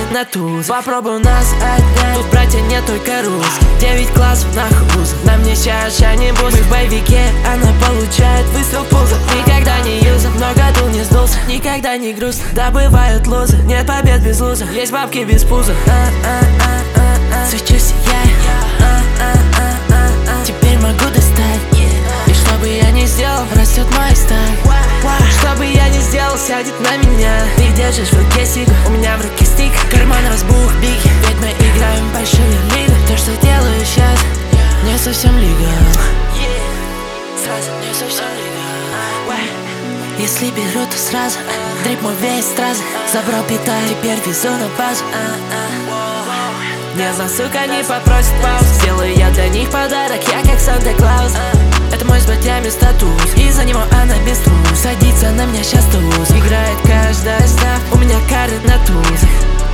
на туз. Попробуй нас отнять, тут братья не только русские. 9 классов на хруз, на мне ща не буз. Мы в боевике, она получает выстрел в пузо. Никогда не юзом, но году не сдулся. Никогда не грустно, добывают лузы. Нет побед без луза, есть бабки без пуза. Свечу сияет, теперь могу достать. И что бы я ни сделал, растет мой стайл. Что бы я ни сделал, сядет на меня. Ты держишь в руке сигу, у меня в руке стик. Карман разбух, биги, ведь мы играем в большую лигу. То, что делаю сейчас, не совсем лига. Сразу не совсем лига. Если беру, то сразу дрип мой весь стразы. Забрал питаю, теперь везу на базу. Не знаю, сука, не попросит пауз. Сделаю я для них подарок, я как Санта-Клаус. Это мой с братьями статус, и за него она без трус. Садится на меня сейчас туз, играет каждая ставка, у меня карты на туз.